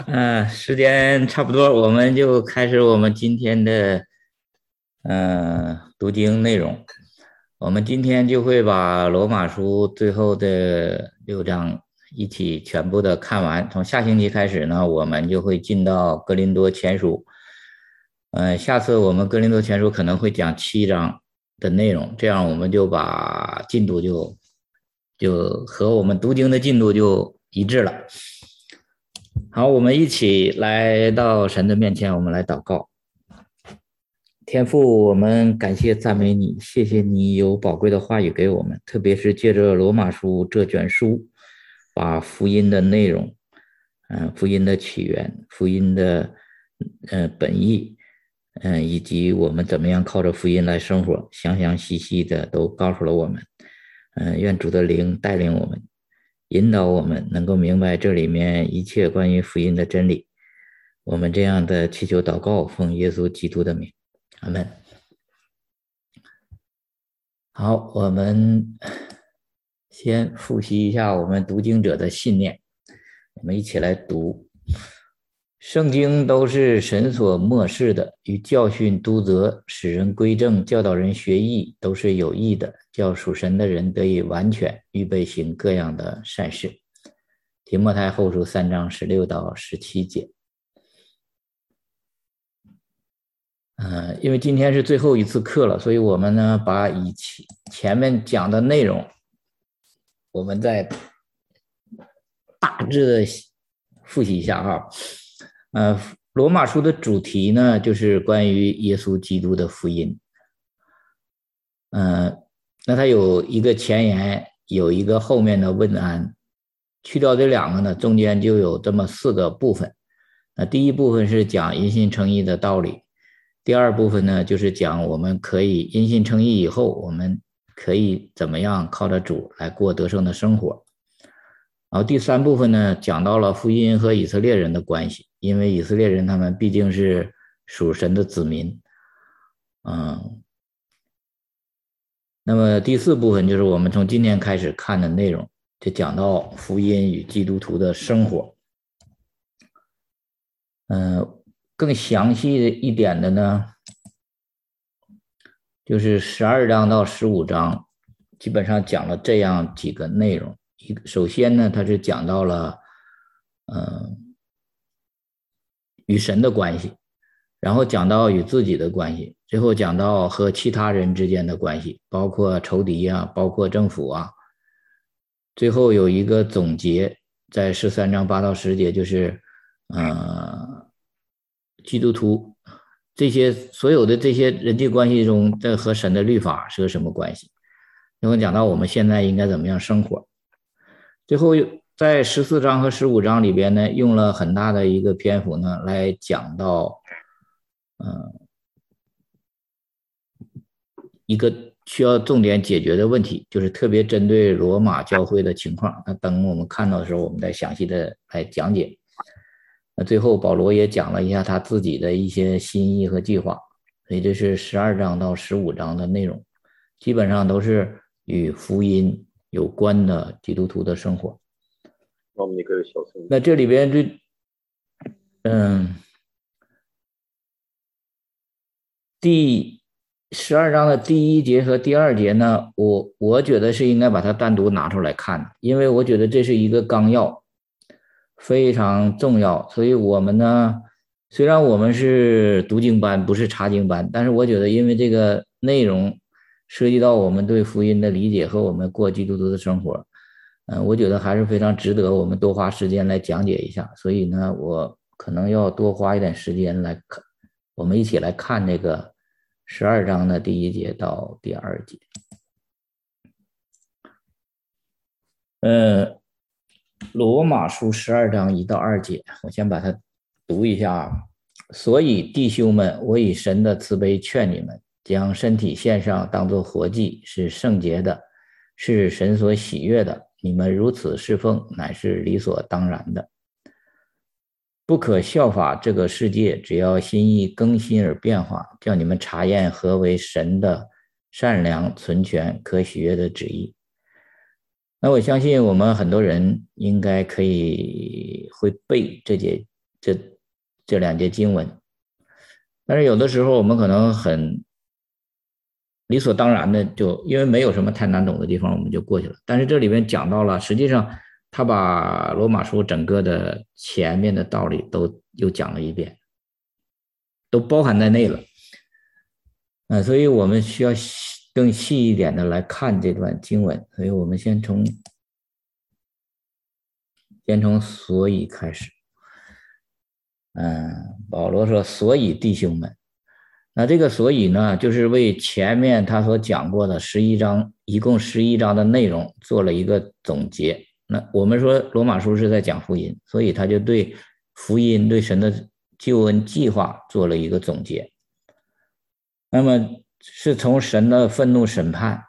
时间差不多，我们就开始我们今天的读经内容。我们今天就会把罗马书最后的6章一起全部的看完。从下星期开始呢，我们就会进到哥林多前书。下次我们哥林多前书可能会讲7章的内容，这样我们就把进度就和我们读经的进度就一致了。好，我们一起来到神的面前，我们来祷告。天父，我们感谢赞美你，谢谢你有宝贵的话语给我们，特别是借着罗马书这卷书，把福音的内容，福音的起源，福音的本意，以及我们怎么样靠着福音来生活，详详细细的都告诉了我们。愿主的灵带领我们，引导我们能够明白这里面一切关于福音的真理。我们这样的祈求祷告，奉耶稣基督的名，阿门。好，我们先复习一下我们读经者的信念，我们一起来读。圣经都是神所默示的，与教训、督责、使人归正、教导人学义，都是有益的，叫属神的人得以完全，预备行各样的善事。提摩太后书3章16到17节。因为今天是最后一次课了，所以我们呢把前面讲的内容，我们再大致的复习一下哈。罗马书的主题呢就是关于耶稣基督的福音。那它有一个前言，有一个后面的问安，去掉这两个呢，中间就有这么4个部分。那第一部分是讲因信称义的道理，第二部分呢就是讲我们可以因信称义以后，我们可以怎么样靠着主来过得胜的生活。然后第三部分呢讲到了福音和以色列人的关系，因为以色列人他们毕竟是属神的子民。那么第4部分就是我们从今天开始看的内容，就讲到福音与基督徒的生活。更详细一点的呢，就是12章到15章，基本上讲了这样几个内容。首先呢，它是讲到了与神的关系，然后讲到与自己的关系，最后讲到和其他人之间的关系，包括仇敌啊，包括政府啊。最后有一个总结，在13章8到10节，就是基督徒这些所有的这些人际关系中，这和神的律法是个什么关系？然后讲到我们现在应该怎么样生活。最后在14章和15章里边呢，用了很大的一个篇幅呢，来讲到一个需要重点解决的问题，就是特别针对罗马教会的情况。那等我们看到的时候，我们再详细的来讲解。那最后保罗也讲了一下他自己的一些心意和计划，所以这是12章到15章的内容，基本上都是与福音有关的基督徒的生活。那这里边第12章的第1节和第2节呢，我觉得是应该把它单独拿出来看的，因为我觉得这是一个纲要，非常重要。所以我们呢，虽然我们是读经班，不是查经班，但是我觉得因为这个内容涉及到我们对福音的理解和我们过基督徒的生活，我觉得还是非常值得我们多花时间来讲解一下。所以呢，我可能要多花一点时间来看，我们一起来看这个12章的第1节到第2节。罗马书12章1到2节，我先把它读一下。所以弟兄们，我以神的慈悲劝你们，将身体献上，当作活祭，是圣洁的，是神所喜悦的。你们如此侍奉，乃是理所当然的。不可效法这个世界，只要心意更新而变化，叫你们察验何为神的善良、纯全、可喜悦的旨意。那我相信我们很多人应该会背这节这两节经文。但是有的时候我们可能很理所当然的就因为没有什么太难懂的地方我们就过去了，但是这里面讲到了，实际上他把罗马书整个的前面的道理都又讲了一遍，都包含在内了。所以我们需要更细一点的来看这段经文，所以我们先从所以开始。保罗说，所以弟兄们，那这个所以呢，就是为前面他所讲过的11章，一共11章的内容做了一个总结。那我们说罗马书是在讲福音，所以他就对福音、对神的救恩计划做了一个总结。那么是从神的愤怒审判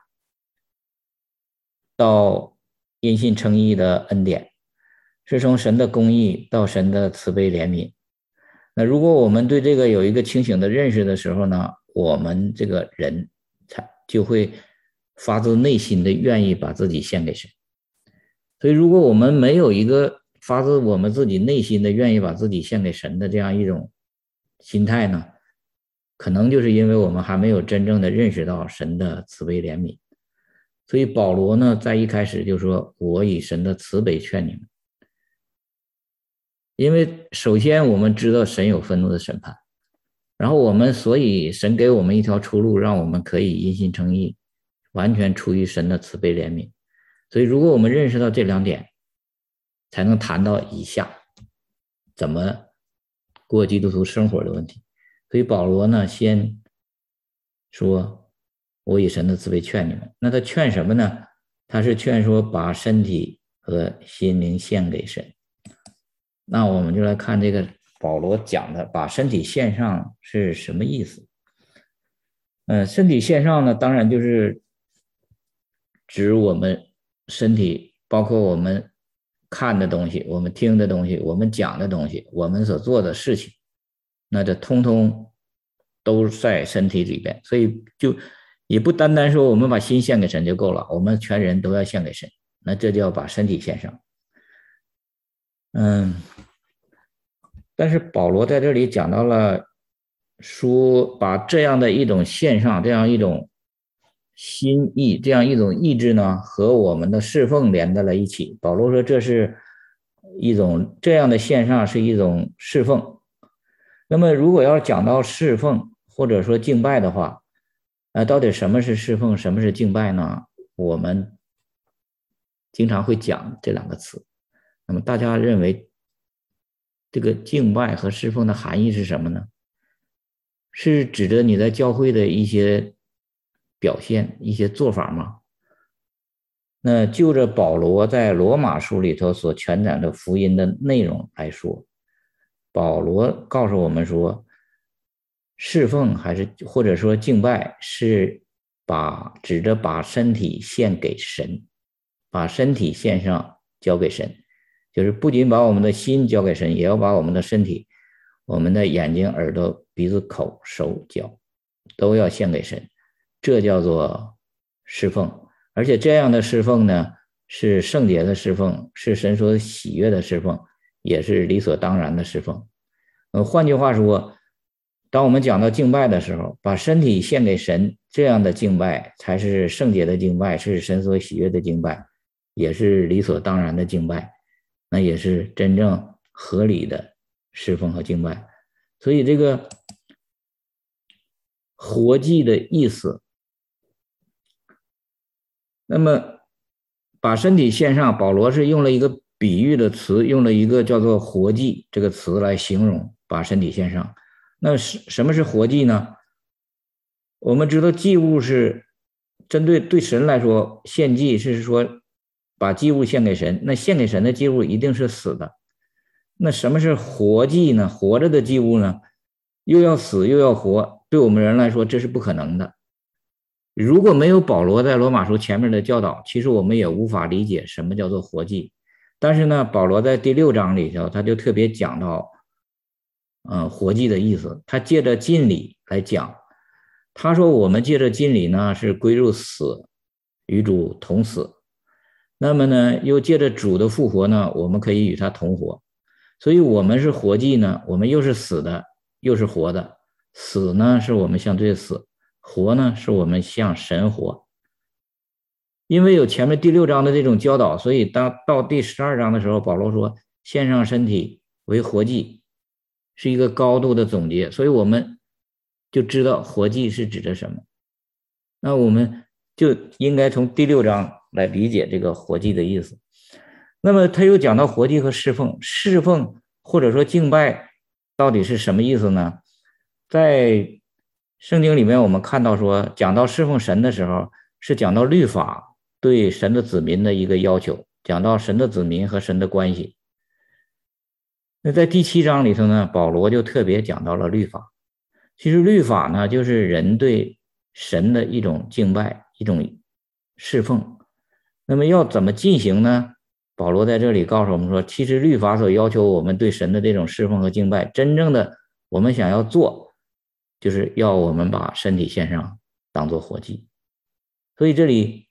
到因信称义的恩典，是从神的公义到神的慈悲怜悯。那如果我们对这个有一个清醒的认识的时候呢，我们这个人就会发自内心的愿意把自己献给神。所以如果我们没有一个发自我们自己内心的愿意把自己献给神的这样一种心态呢，可能就是因为我们还没有真正的认识到神的慈悲怜悯。所以保罗呢，在一开始就说，我以神的慈悲劝你们。因为首先我们知道神有愤怒的审判，然后所以神给我们一条出路，让我们可以因信称义，完全出于神的慈悲怜悯。所以如果我们认识到这两点，才能谈到以下怎么过基督徒生活的问题。所以保罗呢，先说我以神的慈悲劝你们。那他劝什么呢？他是劝说把身体和心灵献给神。那我们就来看这个保罗讲的把身体献上是什么意思。身体献上呢，当然就是指我们身体，包括我们看的东西，我们听的东西，我们讲的东西，我们所做的事情，那这通通都在身体里边。所以就也不单单说我们把心献给神就够了，我们全人都要献给神，那这叫把身体献上。但是保罗在这里讲到了，说把这样的一种献上，这样一种心意，这样一种意志呢，和我们的侍奉连在了一起。保罗说，这是一种这样的献上是一种侍奉。那么如果要讲到侍奉或者说敬拜的话，到底什么是侍奉，什么是敬拜呢？我们经常会讲这两个词。那么大家认为这个敬拜和侍奉的含义是什么呢？是指着你在教会的一些表现、一些做法吗？那就着保罗在罗马书里头所传讲的福音的内容来说，保罗告诉我们说，侍奉还是或者说敬拜是指着把身体献给神，把身体献上交给神，就是不仅把我们的心交给神，也要把我们的身体，我们的眼睛、耳朵、鼻子、口、手、脚都要献给神，这叫做侍奉。而且这样的侍奉呢，是圣洁的侍奉，是神所喜悦的侍奉，也是理所当然的侍奉。换句话说，当我们讲到敬拜的时候，把身体献给神，这样的敬拜才是圣洁的敬拜，是神所喜悦的敬拜，也是理所当然的敬拜，那也是真正合理的侍奉和敬拜。所以这个活祭的意思，那么把身体献上，保罗是用了一个比喻的词，用了一个叫做活祭这个词来形容把身体献上。那什么是活祭呢？我们知道祭物是针对神来说，献祭是说把祭物献给神，那献给神的祭物一定是死的。那什么是活祭呢？活着的祭物呢，又要死又要活，对我们人来说这是不可能的。如果没有保罗在罗马书前面的教导，其实我们也无法理解什么叫做活祭。但是呢，保罗在第6章里头，他就特别讲到活祭的意思，他借着浸礼来讲。他说我们借着浸礼呢，是归入死，与主同死。那么呢，又借着主的复活呢，我们可以与他同活。 所以我们是活祭呢，我们又是死的，又是活的。死呢是我们向罪死，活呢是我们向神活。因为有前面第6章的这种教导，所以当到第12章的时候，保罗说献上身体为活祭是一个高度的总结，所以我们就知道活祭是指的什么。那我们就应该从第6章来理解这个活祭的意思。那么他又讲到活祭和侍奉，侍奉或者说敬拜到底是什么意思呢？在圣经里面我们看到说，讲到侍奉神的时候，是讲到律法对神的子民的一个要求，讲到神的子民和神的关系。那在第7章里头呢，保罗就特别讲到了律法。其实律法呢，就是人对神的一种敬拜，一种侍奉。那么要怎么进行呢？保罗在这里告诉我们说，其实律法所要求我们对神的这种侍奉和敬拜，真正的我们想要做，就是要我们把身体献上，当作活祭。所以这里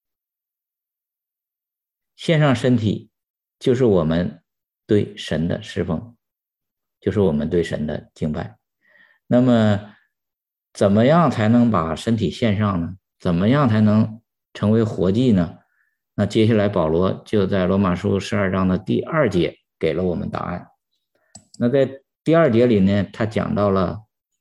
献上身体，就是我们对神的侍奉，就是我们对神的敬拜。那么怎么样才能把身体献上呢？怎么样才能成为活祭呢？那接下来保罗就在罗马书12章的第2节给了我们答案。那在第2节里呢，他讲到了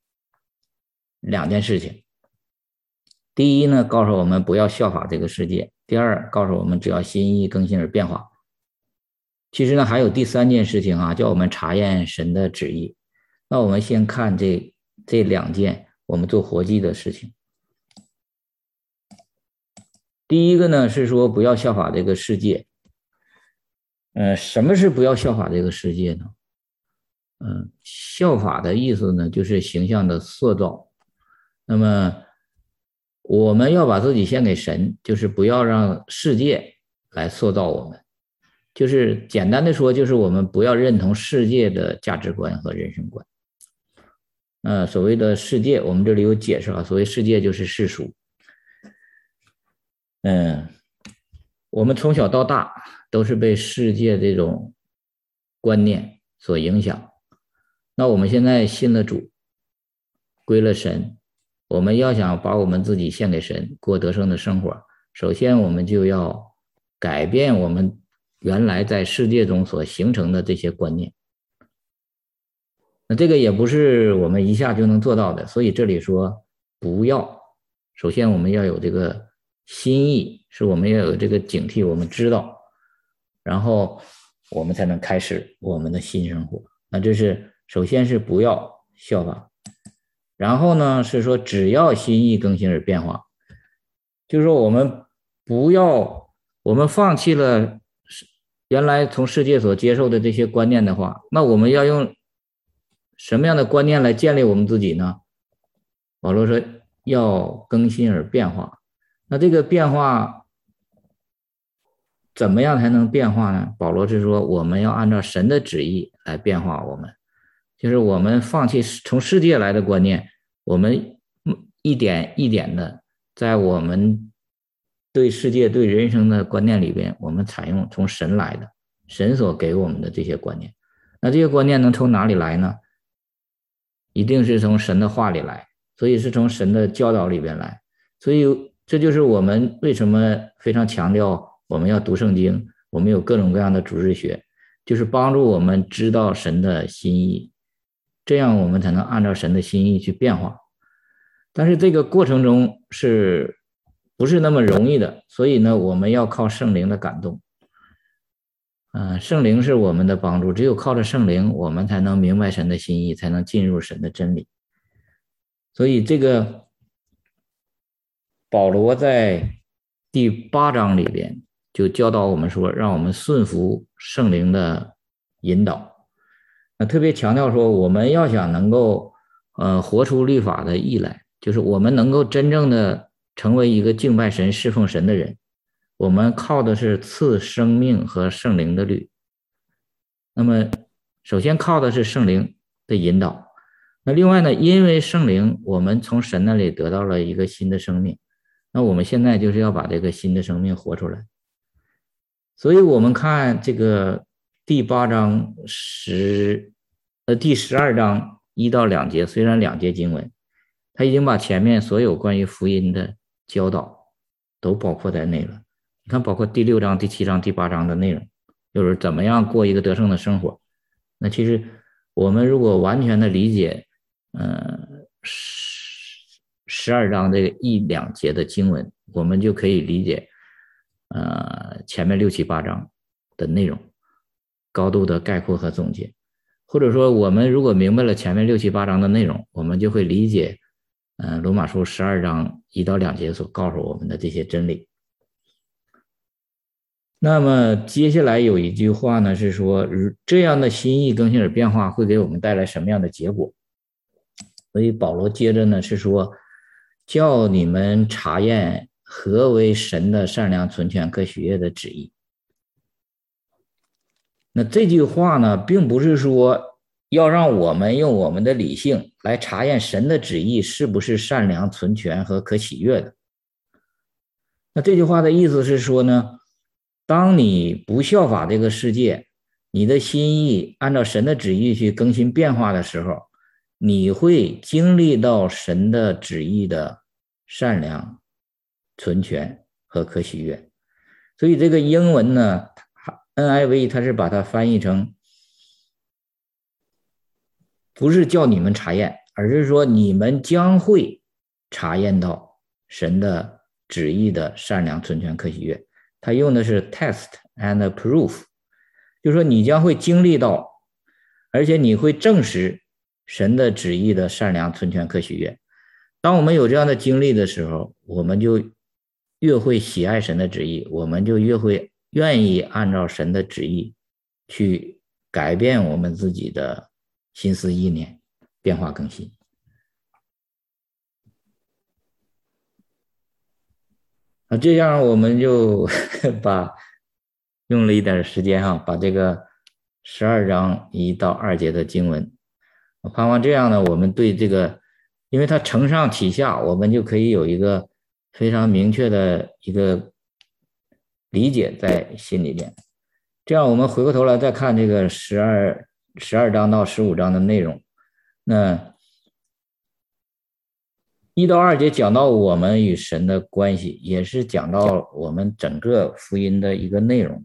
2件事情。第一呢，告诉我们不要效法这个世界；第二，告诉我们只要心意更新而变化。其实呢，还有第3件事情啊，叫我们查验神的旨意。那我们先看这2件我们做活祭的事情。第一个呢是说不要效法这个世界。什么是不要效法这个世界呢？效法的意思呢就是形象的塑造。那么我们要把自己献给神，就是不要让世界来塑造我们。就是简单的说，就是我们不要认同世界的价值观和人生观。所谓的世界，我们这里有解释啊，所谓世界就是世俗。我们从小到大都是被世界这种观念所影响。那我们现在信了主，归了神，我们要想把我们自己献给神，过得胜的生活，首先我们就要改变我们原来在世界中所形成的这些观念。那这个也不是我们一下就能做到的，所以这里说不要，首先我们要有这个心意，是我们要有这个警惕，我们知道，然后我们才能开始我们的新生活。那这是首先是不要效法，然后呢是说只要心意更新而变化，就是说我们不要，我们放弃了原来从世界所接受的这些观念的话，那我们要用什么样的观念来建立我们自己呢？保罗说要更新而变化。那这个变化怎么样才能变化呢？保罗是说我们要按照神的旨意来变化我们，就是我们放弃从世界来的观念，我们一点一点的在我们对世界对人生的观念里边，我们采用从神来的，神所给我们的这些观念。那这些观念能从哪里来呢？一定是从神的话里来，所以是从神的教导里边来。所以这就是我们为什么非常强调我们要读圣经，我们有各种各样的主日学，就是帮助我们知道神的心意，这样我们才能按照神的心意去变化。但是这个过程中是不是那么容易的？所以呢，我们要靠圣灵的感动。圣灵是我们的帮助，只有靠着圣灵，我们才能明白神的心意，才能进入神的真理。所以这个保罗在第8章里边就教导我们说，让我们顺服圣灵的引导。那特别强调说，我们要想能够活出律法的义来，就是我们能够真正的成为一个敬拜神侍奉神的人，我们靠的是赐生命和圣灵的律。那么首先靠的是圣灵的引导，那另外呢，因为圣灵我们从神那里得到了一个新的生命，那我们现在就是要把这个新的生命活出来。所以我们看这个第12章1到2节，虽然2节经文，他已经把前面所有关于福音的教导都包括在内了。你看，包括第6章、第7章、第8章的内容，就是怎么样过一个得胜的生活。那其实我们如果完全的理解12章这个1、2节的经文，我们就可以理解前面6、7、8章的内容，高度的概括和总结。或者说我们如果明白了前面6、7、8章的内容，我们就会理解罗马书12章1到2节所告诉我们的这些真理。那么接下来有一句话呢，是说这样的心意更新而变化会给我们带来什么样的结果。所以保罗接着呢是说，叫你们查验何为神的善良、纯全、可喜悦的旨意。那这句话呢，并不是说要让我们用我们的理性来查验神的旨意是不是善良、纯全和可喜悦的。那这句话的意思是说呢，当你不效法这个世界，你的心意按照神的旨意去更新变化的时候，你会经历到神的旨意的善良、纯全和可喜悦。所以这个英文呢 NIV 它是把它翻译成，不是叫你们查验，而是说你们将会查验到神的旨意的善良、纯全、可喜悦。他用的是 test and proof， 就是说你将会经历到，而且你会证实神的旨意的善良、纯全、可喜悦。当我们有这样的经历的时候，我们就越会喜爱神的旨意，我们就越会愿意按照神的旨意去改变我们自己的心思意念，变化更新。这样我们就用了一点时间把这个12章1到2节的经文，我盼望这样呢，我们对这个，因为它承上启下，我们就可以有一个非常明确的一个理解在心里边。这样我们回过头来再看这个12章到15章的内容，那1到2节讲到我们与神的关系，也是讲到我们整个福音的一个内容。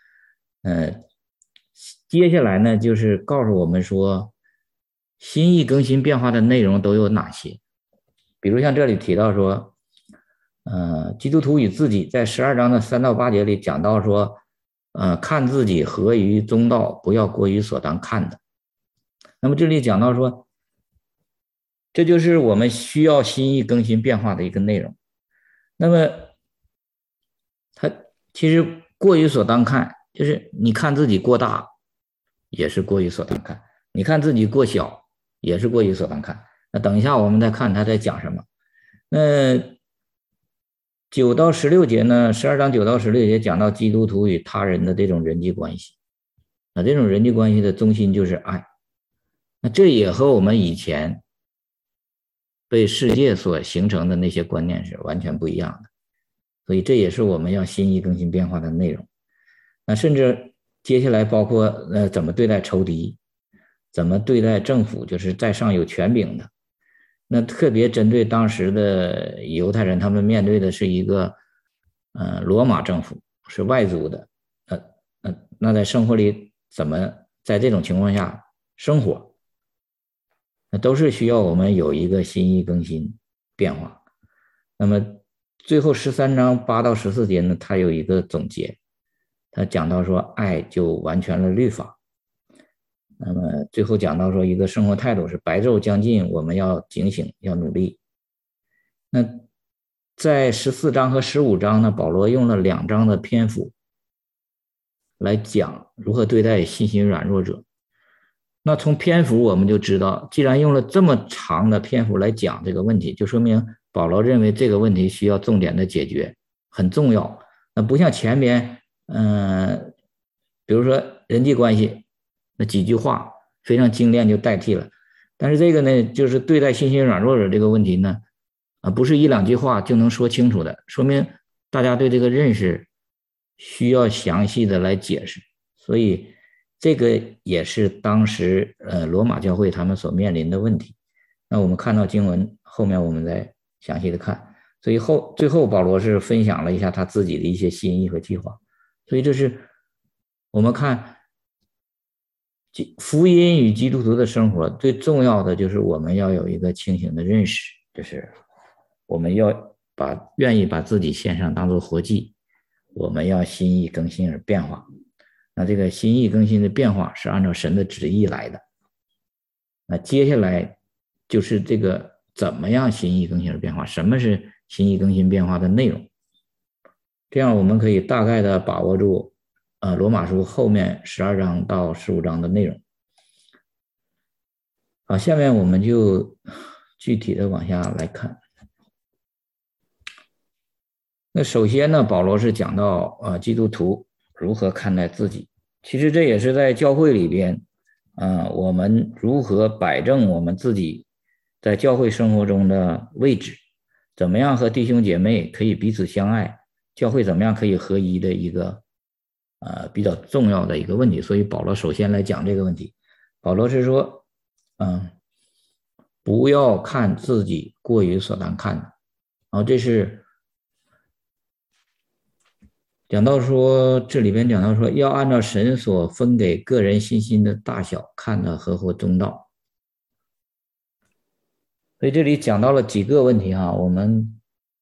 接下来呢，就是告诉我们说，心意更新变化的内容都有哪些。比如像这里提到说，基督徒与自己，在12章的3到8节里讲到说，看自己合于中道，不要过于所当看的。那么这里讲到说，这就是我们需要心意更新变化的一个内容。那么它其实过于所当看，就是你看自己过大也是过于所当看，你看自己过小也是过于所当看。那等一下我们再看他在讲什么。那9到16节呢，12章9到16节讲到基督徒与他人的这种人际关系。那这种人际关系的中心就是爱。那这也和我们以前被世界所形成的那些观念是完全不一样的，所以这也是我们要心意更新变化的内容。那甚至接下来包括怎么对待仇敌，怎么对待政府，就是在上有权柄的。那特别针对当时的犹太人，他们面对的是一个罗马政府，是外族的。那在生活里怎么在这种情况下生活，那都是需要我们有一个心意更新变化。那么最后13章8到14节呢，它有一个总结，他讲到说爱就完全了律法。那么最后讲到说一个生活态度是白昼将近，我们要警醒，要努力。那在14章和15章呢，保罗用了2章的篇幅来讲如何对待信心软弱者。那从篇幅我们就知道，既然用了这么长的篇幅来讲这个问题，就说明保罗认为这个问题需要重点的解决，很重要。那不像前边比如说人际关系那几句话非常精炼就代替了，但是这个呢，就是对待信心软弱者这个问题呢，不是1、2句话就能说清楚的，说明大家对这个认识需要详细的来解释。所以这个也是当时罗马教会他们所面临的问题。那我们看到经文后面我们再详细的看。所以最后保罗是分享了一下他自己的一些心意和计划。所以这是我们看福音与基督徒的生活最重要的就是我们要有一个清醒的认识，就是我们要愿意把自己献上当作活祭，我们要心意更新而变化。那这个心意更新的变化是按照神的旨意来的。那接下来就是这个怎么样心意更新而变化，什么是心意更新变化的内容，这样我们可以大概的把握住罗马书后面12章到15章的内容。好，下面我们就具体的往下来看。那首先呢，保罗是讲到基督徒如何看待自己，其实这也是在教会里边我们如何摆正我们自己在教会生活中的位置，怎么样和弟兄姐妹可以彼此相爱，教会怎么样可以合一的一个比较重要的一个问题。所以保罗首先来讲这个问题。保罗是说不要看自己过于所当看的。然后这是讲到说，这里边讲到说，要按照神所分给个人信心的大小看得合乎中道。所以这里讲到了几个问题我们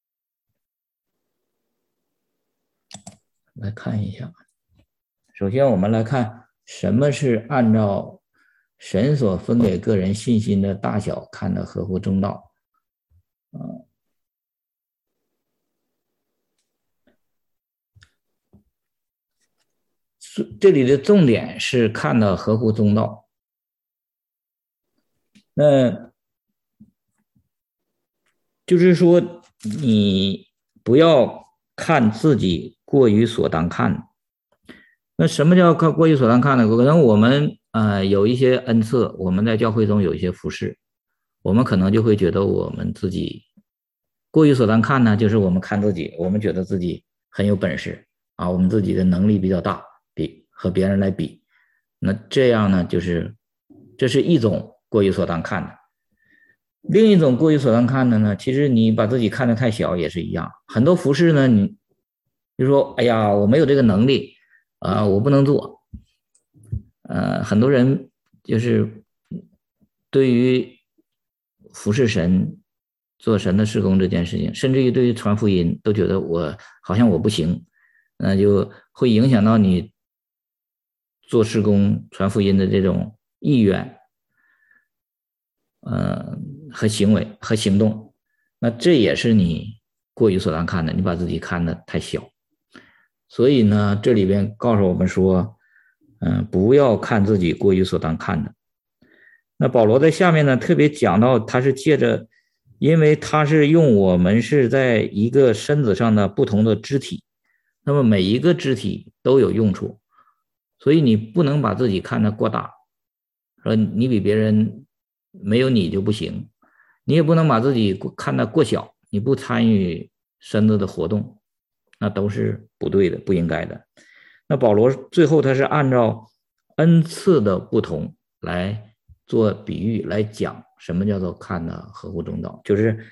来看一下。首先我们来看什么是按照神所分给个人信心的大小看得合乎中道。这里的重点是看得合乎中道。那就是说你不要看自己过于所当看。那什么叫看过于所当看呢？可能我们有一些恩赐，我们在教会中有一些服事，我们可能就会觉得我们自己过于所当看呢，就是我们看自己，我们觉得自己很有本事我们自己的能力比较大，和别人来比。那这样呢，这是一种过于所当看的。另一种过于所当看的呢，其实你把自己看得太小也是一样。很多服事呢，你就说哎呀，我没有这个能力我不能做。很多人就是对于服侍神做神的事工这件事情，甚至于对于传福音都觉得好像我不行，那就会影响到你做事工传福音的这种意愿和行为和行动。那这也是你过于所当看的，你把自己看得太小。所以呢，这里边告诉我们说不要看自己过于所当看的。那保罗在下面呢特别讲到，他是借着因为他是用我们是在一个身子上的不同的肢体，那么每一个肢体都有用处，所以你不能把自己看得过大，说你比别人没有你就不行，你也不能把自己看得过小，你不参与身子的活动，那都是不对的，不应该的。那保罗最后他是按照恩赐的不同来做比喻，来讲什么叫做看得合乎中道，就是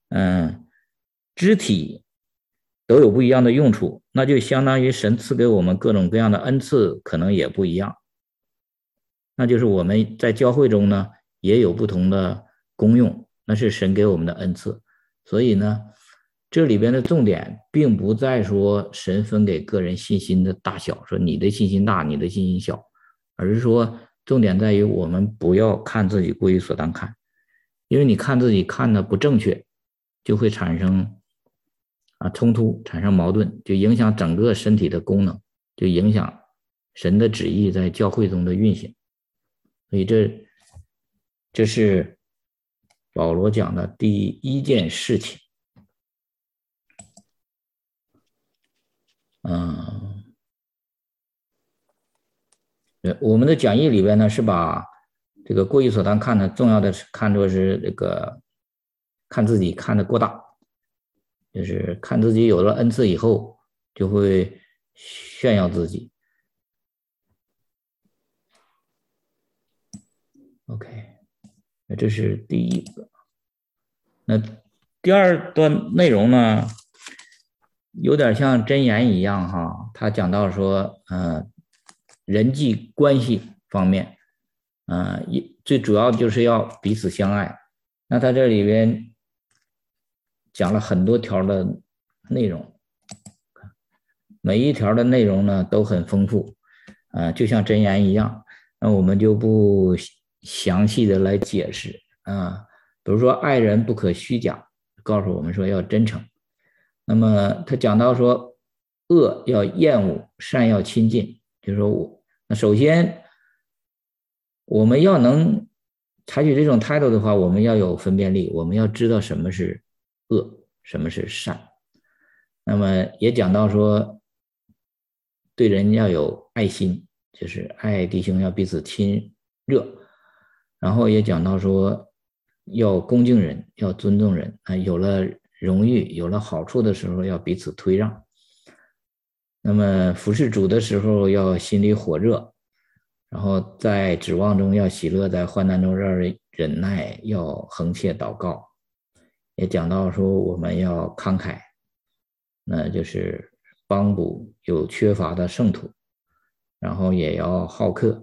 肢体都有不一样的用处，那就相当于神赐给我们各种各样的恩赐可能也不一样，那就是我们在教会中呢也有不同的功用，那是神给我们的恩赐。所以呢这里边的重点并不在说神分给个人信心的大小，说你的信心大你的信心小，而是说重点在于我们不要看自己过于所当看，因为你看自己看的不正确，就会产生冲突，产生矛盾，就影响整个身体的功能，就影响神的旨意在教会中的运行。所以这是保罗讲的第一件事情。我们的讲义里边呢是把这个过于所当看的重要的看作是这个看自己看得过大，就是看自己有了恩赐以后就会炫耀自己。 OK，那这是第一个。那第二段内容呢，有点像箴言一样哈，他讲到说，人际关系方面，最主要就是要彼此相爱。那他这里边讲了很多条的内容，每一条的内容呢都很丰富，就像箴言一样。那我们就不详细的来解释啊，比如说爱人不可虚假，告诉我们说要真诚。那么他讲到说，恶要厌恶，善要亲近，就是说那首先我们要能采取这种态度的话，我们要有分辨力，我们要知道什么是恶，什么是善。那么也讲到说，对人要有爱心，就是爱弟兄要彼此亲热。然后也讲到说，要恭敬人，要尊重人啊，有了荣誉，有了好处的时候，要彼此推让。那么服侍主的时候，要心里火热，然后在指望中要喜乐，在患难中要忍耐，要恒切祷告。也讲到说，我们要慷慨，那就是帮补有缺乏的圣徒，然后也要好客。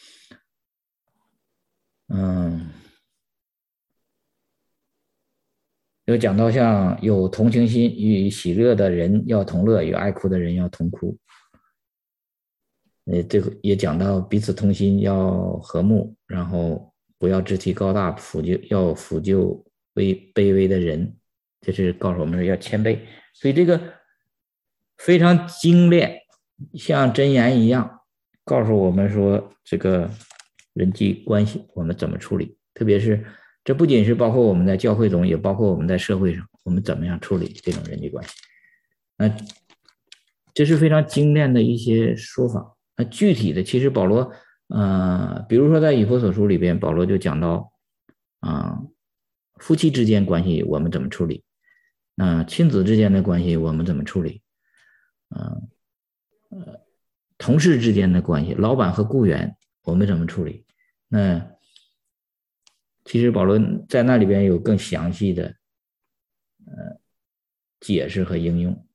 有讲到像有同情心，与喜乐的人要同乐，与爱哭的人要同哭。这个也讲到彼此同心，要和睦，然后不要志气高大，要抚救卑微的人，这是告诉我们要谦卑。所以这个非常精炼，像箴言一样，告诉我们说这个人际关系我们怎么处理，特别是这不仅是包括我们在教会中，也包括我们在社会上，我们怎么样处理这种人际关系。那这是非常精炼的一些说法。那具体的，其实保罗，比如说在以弗所书里边，保罗就讲到，夫妻之间关系我们怎么处理，亲子之间的关系我们怎么处理，同事之间的关系，老板和雇员我们怎么处理？那其实保罗在那里边有更详细的解释和应用。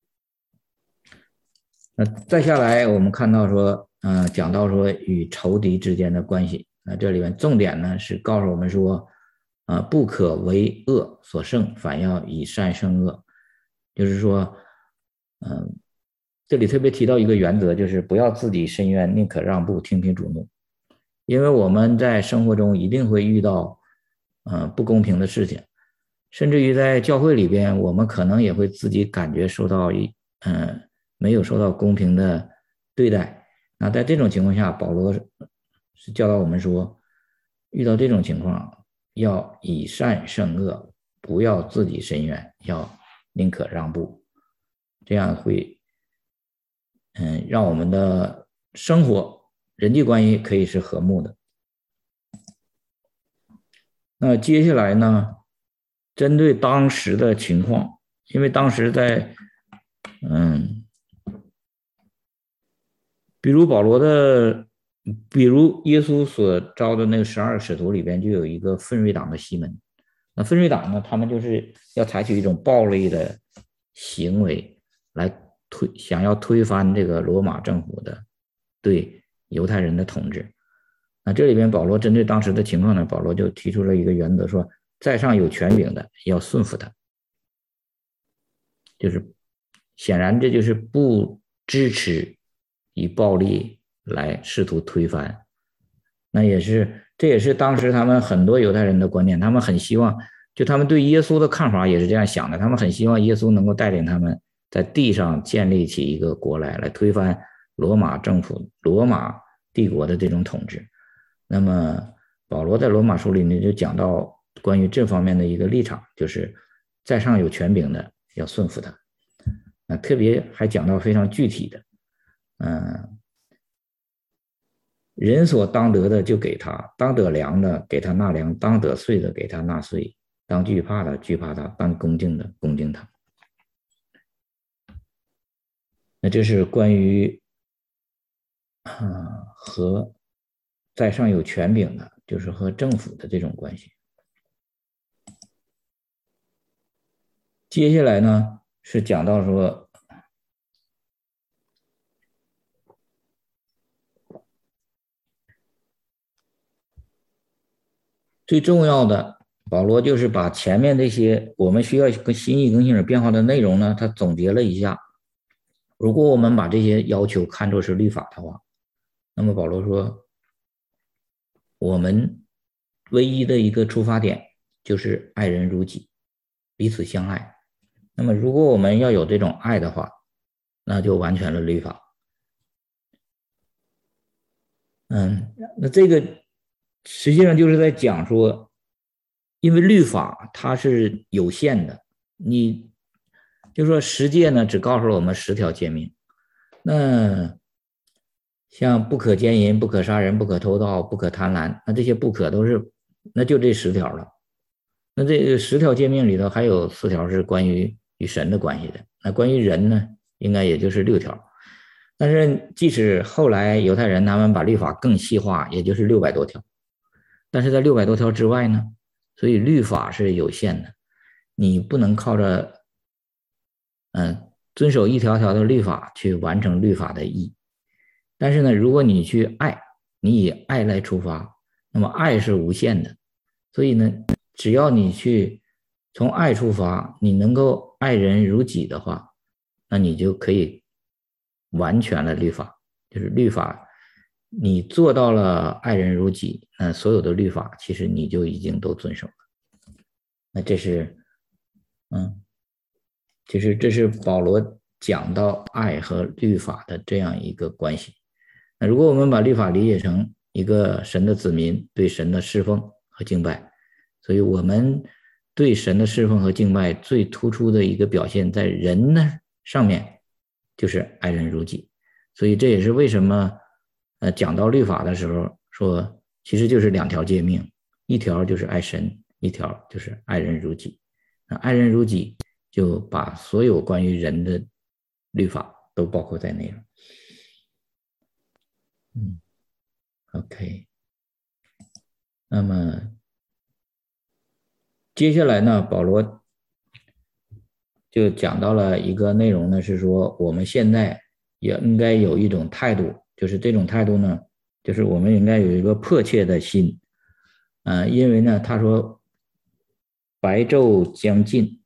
那再下来，我们看到说，讲到说与仇敌之间的关系。那这里面重点呢是告诉我们说，不可为恶所胜，反要以善胜恶。就是说，这里特别提到一个原则，就是不要自己申冤，宁可让步，听凭主怒。因为我们在生活中一定会遇到，不公平的事情，甚至于在教会里边，我们可能也会自己感觉受到没有受到公平的对待。那在这种情况下，保罗是教导我们说，遇到这种情况要以善胜恶，不要自己申冤，要宁可让步，这样会让我们的生活人际关系可以是和睦的。那接下来呢，针对当时的情况，因为当时在比如耶稣所招的那个12使徒里边就有一个奋锐党的西门。那奋锐党呢，他们就是要采取一种暴力的行为来想要推翻这个罗马政府的对犹太人的统治。那这里边保罗针对当时的情况呢，保罗就提出了一个原则，说在上有权柄的要顺服他，就是显然这就是不支持以暴力来试图推翻。这也是当时他们很多犹太人的观念，他们很希望，就他们对耶稣的看法也是这样想的，他们很希望耶稣能够带领他们在地上建立起一个国来推翻罗马政府、罗马帝国的这种统治。那么保罗在罗马书里呢就讲到关于这方面的一个立场，就是在上有权柄的要顺服他。特别还讲到非常具体的，人所当得的就给他，当得粮的给他纳粮，当得税的给他纳税，当惧怕的惧怕他，当恭敬的恭敬他。那这是关于和在上有权柄的就是和政府的这种关系。接下来呢是讲到说，最重要的，保罗就是把前面这些我们需要跟心意更新而变化的内容呢，他总结了一下。如果我们把这些要求看作是律法的话，那么保罗说，我们唯一的一个出发点就是爱人如己，彼此相爱。那么如果我们要有这种爱的话，那就完全了律法。那这个实际上就是在讲说，因为律法它是有限的，你就说十诫呢只告诉了我们10条诫命，那像不可奸淫、不可杀人、不可偷盗、不可贪婪，那这些不可都是，那就这10条了。那这个10条诫命里头还有4条是关于与神的关系的，那关于人呢，应该也就是6条。但是即使后来犹太人他们把律法更细化，也就是600多条，但是在600多条之外呢，所以律法是有限的，你不能靠着遵守一条条的律法去完成律法的义。但是呢，如果你去爱，你以爱来出发，那么爱是无限的，所以呢，只要你去从爱出发，你能够爱人如己的话，那你就可以完全了律法，就是律法你做到了爱人如己，那所有的律法其实你就已经都遵守了。那这是其实这是保罗讲到爱和律法的这样一个关系。那如果我们把律法理解成一个神的子民对神的侍奉和敬拜，所以我们对神的侍奉和敬拜最突出的一个表现在人呢上面，就是爱人如己。所以这也是为什么讲到律法的时候说，其实就是2条诫命，一条就是爱神，一条就是爱人如己。那爱人如己就把所有关于人的律法都包括在内了。OK， 那么接下来呢，保罗就讲到了一个内容呢，是说我们现在也应该有一种态度，就是这种态度呢，就是我们应该有一个迫切的心，因为呢，他说白昼将近，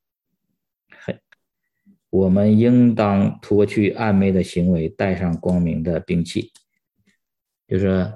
我们应当脱去暗昧的行为，带上光明的兵器，就是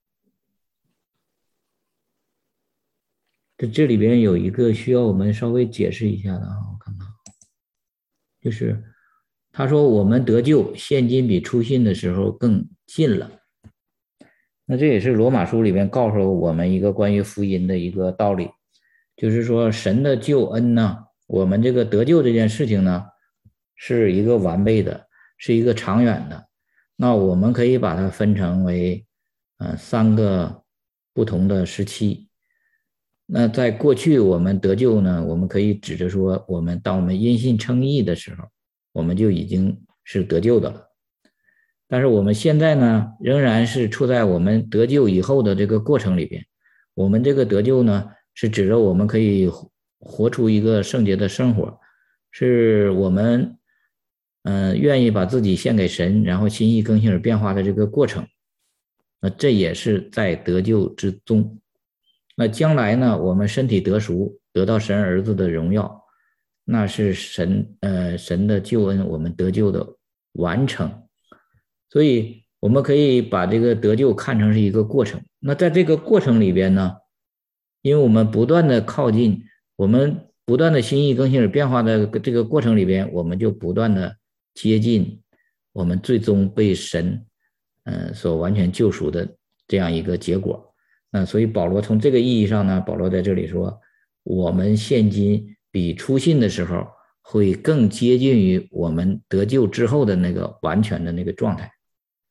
这里边有一个需要我们稍微解释一下的啊，我看看，就是他说我们得救，现今比初信的时候更近了。那这也是罗马书里面告诉我们一个关于福音的一个道理，就是说神的救恩呢，我们这个得救这件事情呢，是一个完备的，是一个长远的。那我们可以把它分成为3个不同的时期。那在过去我们得救呢，我们可以指着说，当我们因信称义的时候，我们就已经是得救的了。但是我们现在呢，仍然是处在我们得救以后的这个过程里边。我们这个得救呢，是指着我们可以活出一个圣洁的生活，是我们愿意把自己献给神，然后心意更新而变化的这个过程。那这也是在得救之中。那将来呢，我们身体得赎，得到神儿子的荣耀，那是神的救恩，我们得救的完成。所以我们可以把这个得救看成是一个过程。那在这个过程里边呢，因为我们不断的靠近，我们不断的心意更新而变化的这个过程里边，我们就不断的接近我们最终被神所完全救赎的这样一个结果。所以保罗从这个意义上呢，保罗在这里说，我们现今比初信的时候会更接近于我们得救之后的那个完全的那个状态。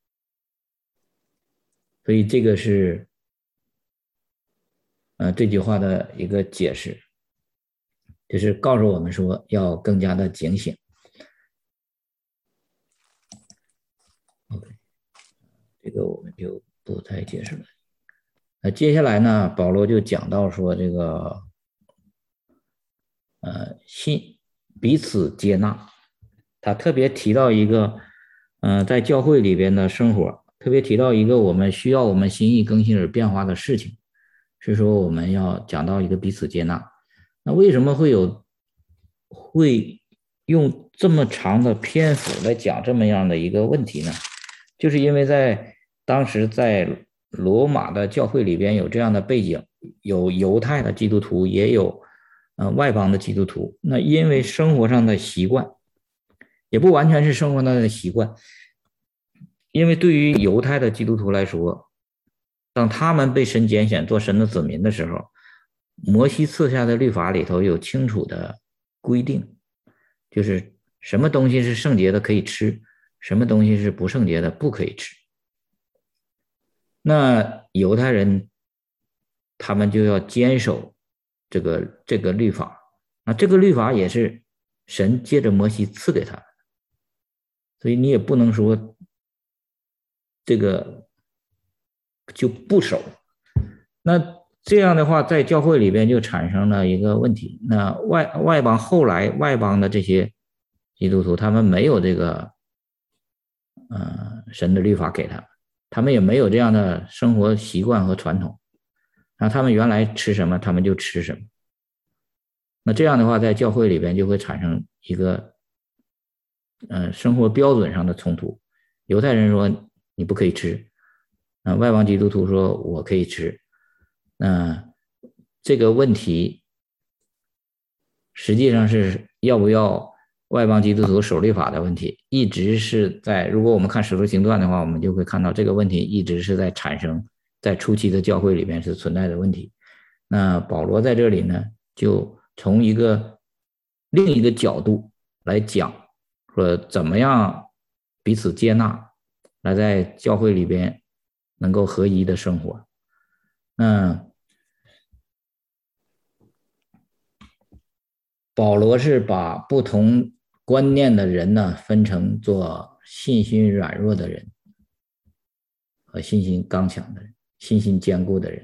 所以这个是这句话的一个解释，就是告诉我们说要更加的警醒。OK， 这个我们就不再解释了。 接下来呢，保罗就讲到说这个彼此接纳，他特别提到一个在教会里边的生活，特别提到一个我们需要我们心意更新而变化的事情，是说我们要讲到一个彼此接纳。那为什么会用这么长的篇幅来讲这么样的一个问题呢？就是因为当时在罗马的教会里边有这样的背景，有犹太的基督徒，也有外邦的基督徒。那因为生活上的习惯，也不完全是生活上的习惯，因为对于犹太的基督徒来说，当他们被神拣选做神的子民的时候，摩西赐下的律法里头有清楚的规定，就是什么东西是圣洁的可以吃，什么东西是不圣洁的不可以吃。那犹太人他们就要坚守这个律法，那这个律法也是神借着摩西赐给他们，所以你也不能说这个就不守。那这样的话，在教会里边就产生了一个问题，那后来外邦的这些基督徒，他们没有这个神的律法给他们，他们也没有这样的生活习惯和传统，那他们原来吃什么他们就吃什么。那这样的话，在教会里边就会产生一个生活标准上的冲突。犹太人说你不可以吃，外邦基督徒说我可以吃。这个问题实际上是要不要外邦基督徒守律法的问题，一直是如果我们看使徒行传的话，我们就会看到这个问题一直是在产生，在初期的教会里面是存在的问题。那保罗在这里呢，就从另一个角度来讲，说怎么样彼此接纳，来在教会里边能够合一的生活。保罗是把不同观念的人呢分成做信心软弱的人和信心刚强的人，信心坚固的人。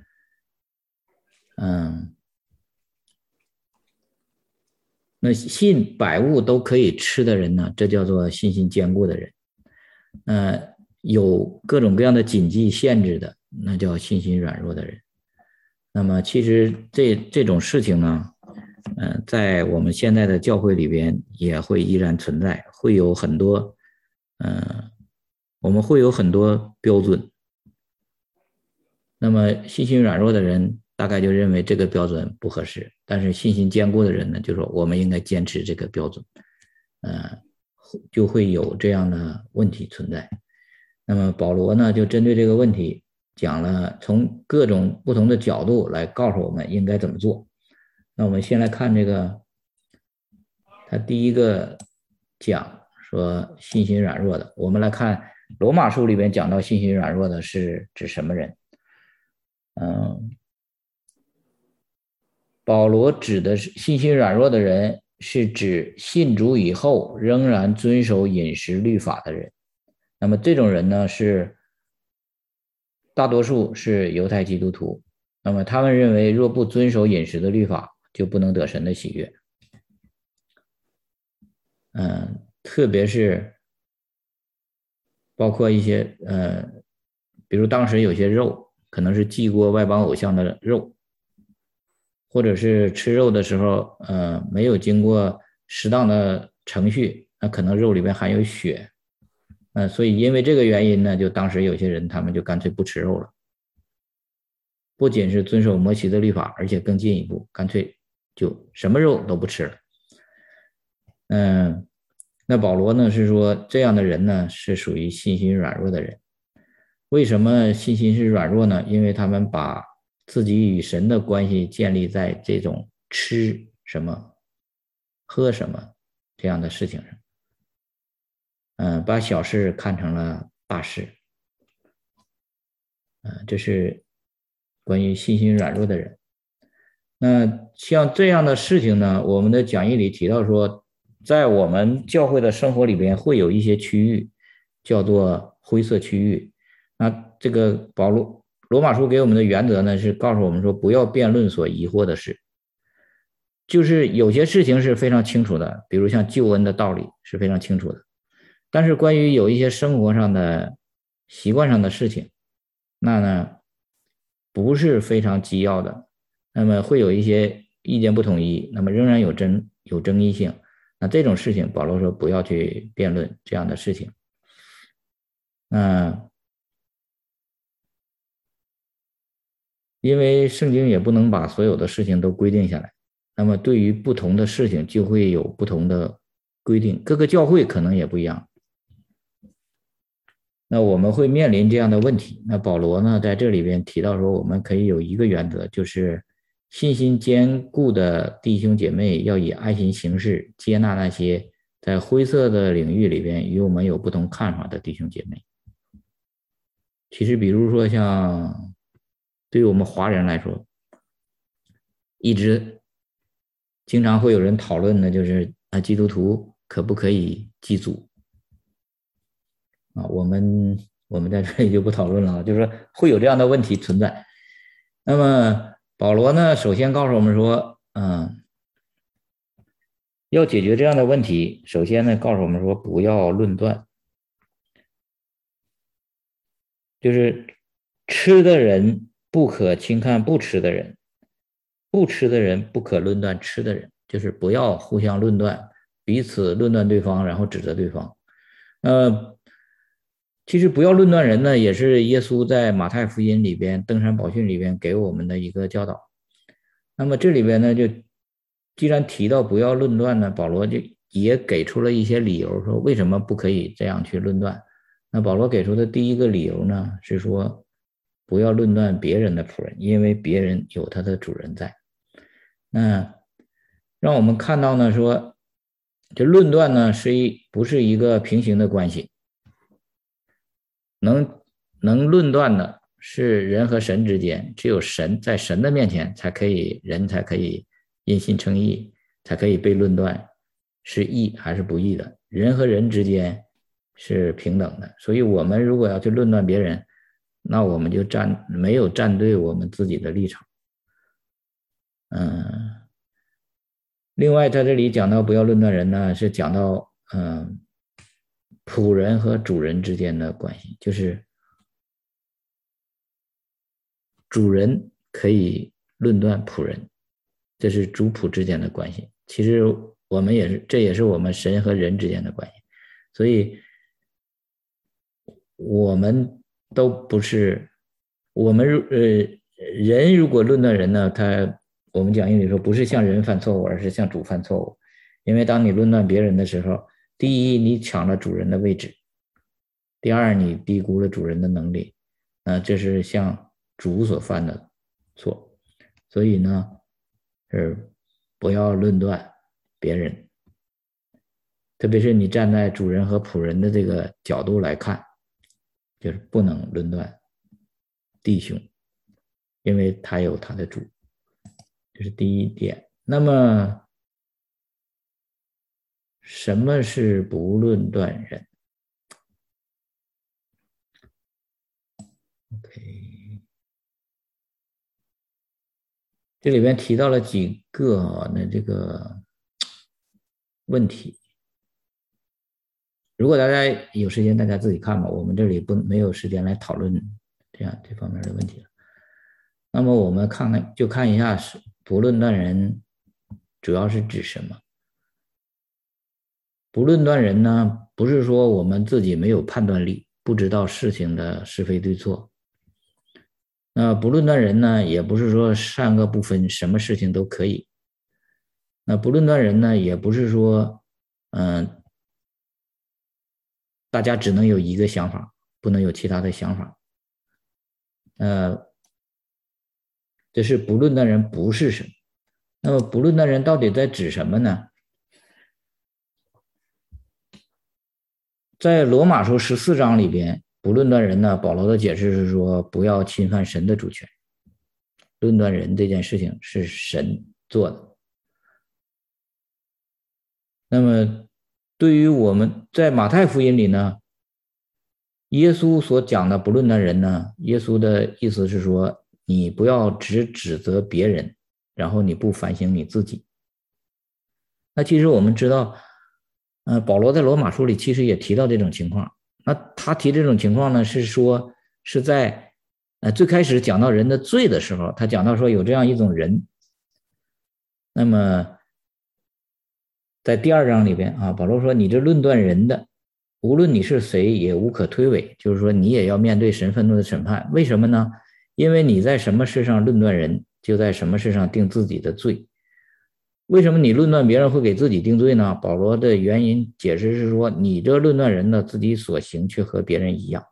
那信百物都可以吃的人呢，这叫做信心坚固的人。有各种各样的禁忌限制的，那叫信心软弱的人。那么其实这种事情呢，在我们现在的教会里边也会依然存在，会有很多我们会有很多标准。那么信心软弱的人大概就认为这个标准不合适，但是信心坚固的人呢，就说我们应该坚持这个标准，就会有这样的问题存在。那么保罗呢，就针对这个问题讲了，从各种不同的角度来告诉我们应该怎么做。那我们先来看这个，他第一个讲说信心软弱的，我们来看罗马书里边讲到信心软弱的是指什么人？保罗指的是信心软弱的人，是指信主以后仍然遵守饮食律法的人。那么这种人呢，大多数是犹太基督徒。那么他们认为，若不遵守饮食的律法，就不能得神的喜悦。特别是包括一些比如当时有些肉可能是祭过外邦偶像的肉，或者是吃肉的时候没有经过适当的程序，那可能肉里面含有血。所以因为这个原因呢，就当时有些人他们就干脆不吃肉了，不仅是遵守摩西的律法，而且更进一步，干脆就什么肉都不吃了。那保罗呢是说这样的人呢是属于信心软弱的人。为什么信心是软弱呢？因为他们把自己与神的关系建立在这种吃什么喝什么这样的事情上，把小事看成了大事。这是关于信心软弱的人。那像这样的事情呢，我们的讲义里提到说，在我们教会的生活里边会有一些区域叫做灰色区域。那这个罗马书给我们的原则呢，是告诉我们说，不要辩论所疑惑的事。就是有些事情是非常清楚的，比如像救恩的道理是非常清楚的，但是关于有一些生活上的习惯上的事情，那呢不是非常基要的，那么会有一些意见不统一，那么仍然有争议性，那这种事情保罗说不要去辩论这样的事情。因为圣经也不能把所有的事情都规定下来，那么对于不同的事情就会有不同的规定，各个教会可能也不一样。那我们会面临这样的问题。那保罗呢，在这里边提到说，我们可以有一个原则，就是信心坚固的弟兄姐妹要以爱心行事，接纳那些在灰色的领域里边与我们有不同看法的弟兄姐妹。其实比如说像对于我们华人来说，一直经常会有人讨论的就是基督徒可不可以祭祖啊？我们在这里就不讨论了，就是说会有这样的问题存在。那么保罗呢，首先告诉我们说，要解决这样的问题，首先呢告诉我们说不要论断，就是吃的人不可轻看不吃的人，不吃的人不可论断吃的人，就是不要互相论断，彼此论断对方，然后指责对方。其实不要论断人呢，也是耶稣在马太福音里边登山宝训里边给我们的一个教导。那么这里边呢，就既然提到不要论断呢，保罗就也给出了一些理由，说为什么不可以这样去论断。那保罗给出的第一个理由呢，是说不要论断别人的仆人，因为别人有他的主人在。那让我们看到呢，说这论断呢不是一个平行的关系，能论断的是人和神之间，只有神在神的面前人才可以因信称义，才可以被论断是义还是不义的。人和人之间是平等的，所以我们如果要去论断别人，那我们就没有站对我们自己的立场。另外在这里讲到不要论断人呢，是讲到仆人和主人之间的关系，就是主人可以论断仆人，这是主仆之间的关系。其实我们这也是我们神和人之间的关系，所以我们都不是人如果论断人呢，我们讲英语说不是向人犯错误，而是向主犯错误。因为当你论断别人的时候，第一你抢了主人的位置，第二你低估了主人的能力，这是向主所犯的错。所以呢是不要论断别人，特别是你站在主人和仆人的这个角度来看，就是不能论断弟兄，因为他有他的主，这是第一点。那么什么是不论断人？ OK， 这里边提到了几个这个问题，如果大家有时间大家自己看吧，我们这里没有时间来讨论这方面的问题了。那么我们看一下不论断人主要是指什么。不论断人呢，不是说我们自己没有判断力，不知道事情的是非对错。那不论断人呢，也不是说善恶不分，什么事情都可以。那不论断人呢，也不是说大家只能有一个想法，不能有其他的想法。这是不论断人不是什么。那么不论断人到底在指什么呢？在罗马书14章里边，不论断人呢，保罗的解释是说不要侵犯神的主权，论断人这件事情是神做的。那么对于我们在马太福音里呢， 耶稣所讲的不论断人呢，耶稣的意思是说，你不要只指责别人，然后你不反省你自己。那其实我们知道，保罗在罗马书里其实也提到这种情况。那他提这种情况呢，是说是在最开始讲到人的罪的时候，他讲到说有这样一种人。那么在第2章里边啊，保罗说你这论断人的，无论你是谁也无可推诿，就是说你也要面对神愤怒的审判。为什么呢？因为你在什么事上论断人，就在什么事上定自己的罪。为什么你论断别人会给自己定罪呢？保罗的原因解释是说，你这论断人的自己所行却和别人一样，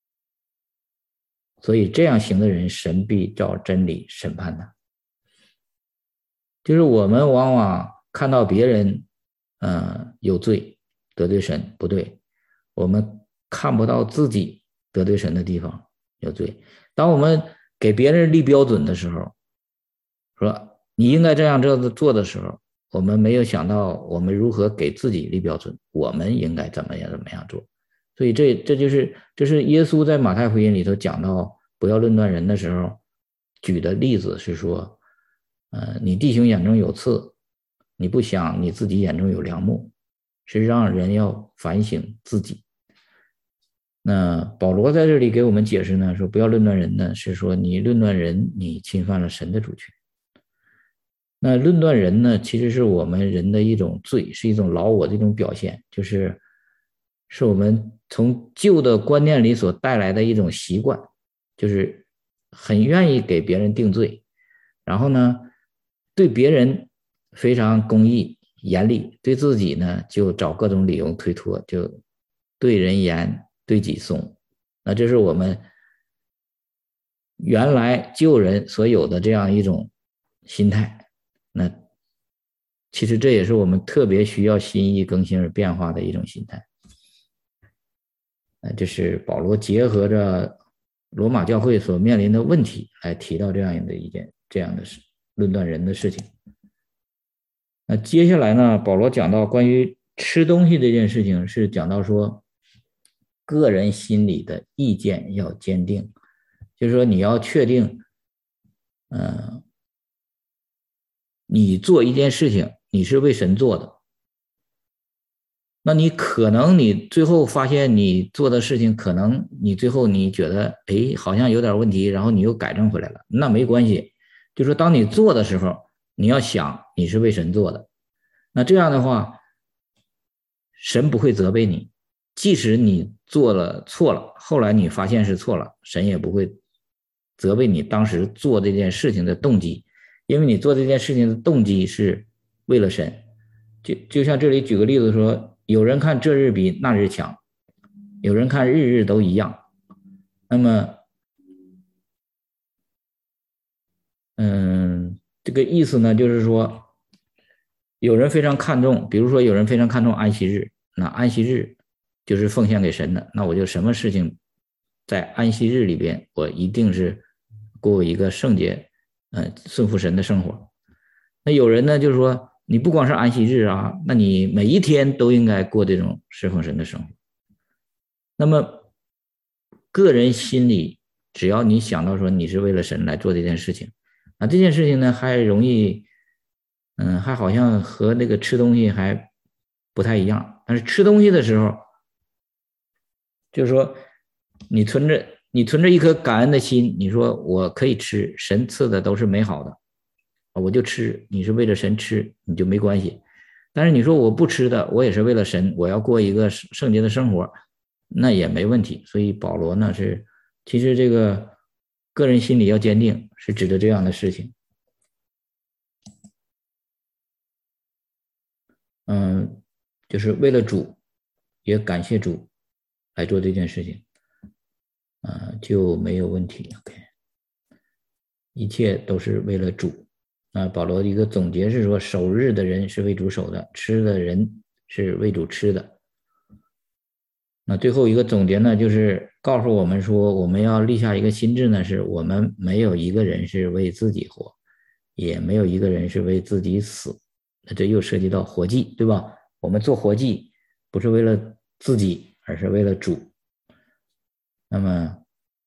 所以这样行的人，神必照真理审判他。就是我们往往看到别人有罪，得罪神不对，我们看不到自己得罪神的地方有罪。当我们给别人立标准的时候，说你应该这样做的时候，我们没有想到我们如何给自己立标准，我们应该怎么样做。所以这是耶稣在马太福音里头讲到不要论断人的时候举的例子，是说你弟兄眼中有刺，你不想你自己眼中有梁木，是让人要反省自己。那保罗在这里给我们解释呢，说不要论断人呢，是说你论断人，你侵犯了神的主权。那论断人呢，其实是我们人的一种罪，是一种老我的一种表现，是我们从旧的观念里所带来的一种习惯，就是很愿意给别人定罪，然后呢对别人非常公义严厉，对自己呢就找各种理由推脱，就对人严对己松。那这是我们原来旧人所有的这样一种心态。那其实这也是我们特别需要心意更新而变化的一种心态。这是保罗结合着罗马教会所面临的问题来提到这样的论断人的事情。那接下来呢，保罗讲到关于吃东西这件事情，是讲到说个人心里的意见要坚定，就是说你要确定你做一件事情你是为神做的，那你可能你最后发现你做的事情可能你最后你觉得好像有点问题，然后你又改正回来了，那没关系，就说当你做的时候你要想你是为神做的，那这样的话神不会责备你，即使你做了错了，后来你发现是错了，神也不会责备你当时做这件事情的动机，因为你做这件事情的动机是为了神。就像这里举个例子说，有人看这日比那日强，有人看日日都一样。那么这个意思呢，就是说有人非常看重，比如说有人非常看重安息日，那安息日就是奉献给神的，那我就什么事情在安息日里边我一定是过一个圣洁顺服神的生活。那有人呢就是说你不光是安息日啊，那你每一天都应该过这种侍奉神的生活。那么个人心里只要你想到说你是为了神来做这件事情，那这件事情呢还容易还好像和那个吃东西还不太一样。但是吃东西的时候就是说你存着一颗感恩的心，你说我可以吃，神赐的都是美好的，我就吃，你是为了神吃你就没关系。但是你说我不吃的，我也是为了神，我要过一个圣洁的生活，那也没问题。所以保罗呢其实这个个人心里要坚定，是指的这样的事情。就是为了主，也感谢主来做这件事情，就没有问题。OK， 一切都是为了主。保罗的一个总结是说，守日的人是为主守的，吃的人是为主吃的。那最后一个总结呢，就是告诉我们说，我们要立下一个心志呢，是我们没有一个人是为自己活，也没有一个人是为自己死。那这又涉及到活祭，对吧？我们做活祭不是为了自己，而是为了主。 那么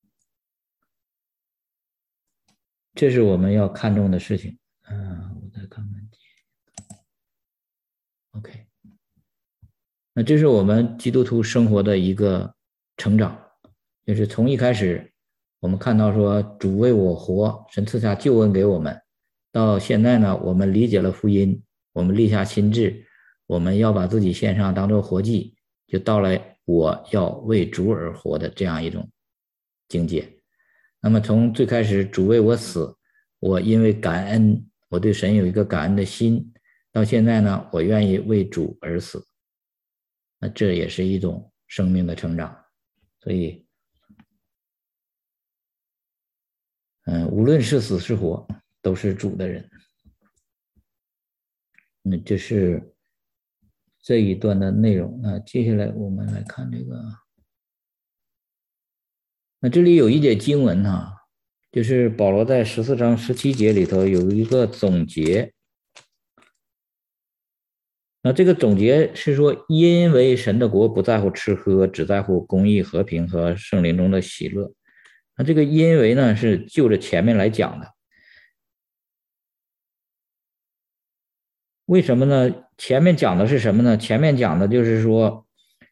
这是我们要看重的事情。我再看看。OK， 那这是我们基督徒生活的一个成长，就是从一开始我们看到说主为我活，神赐下救恩给我们，到现在呢，我们理解了福音，我们立下心志，我们要把自己献上当做活祭，就到了我要为主而活的这样一种境界。那么从最开始主为我死，我因为感恩，我对神有一个感恩的心，到现在呢，我愿意为主而死，那这也是一种生命的成长。所以无论是死是活，都是主的人。那这是这一段的内容。那接下来我们来看这个。那这里有一节经文哈，就是保罗在14章17节里头有一个总结。那这个总结是说，因为神的国不在乎吃喝，只在乎公义、和平和圣灵中的喜乐。那这个因为呢，是就着前面来讲的。为什么呢？前面讲的是什么呢？前面讲的就是说，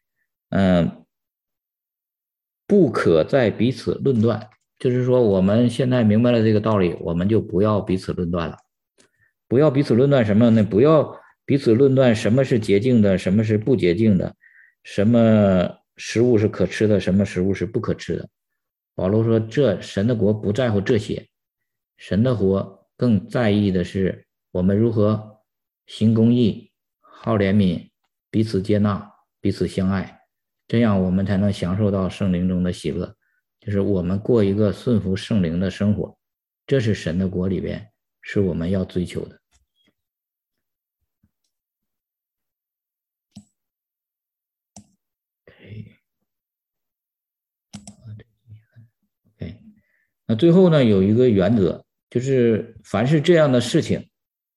不可再彼此论断，就是说我们现在明白了这个道理，我们就不要彼此论断了。不要彼此论断什么呢？不要彼此论断什么是洁净的，什么是不洁净的，什么食物是可吃的，什么食物是不可吃的。保罗说，这神的国不在乎这些，神的国更在意的是我们如何行公义、好怜悯、彼此接纳、彼此相爱，这样我们才能享受到圣灵中的喜乐，就是我们过一个顺服圣灵的生活，这是神的国里边是我们要追求的。OK， 那最后呢，有一个原则，就是凡是这样的事情，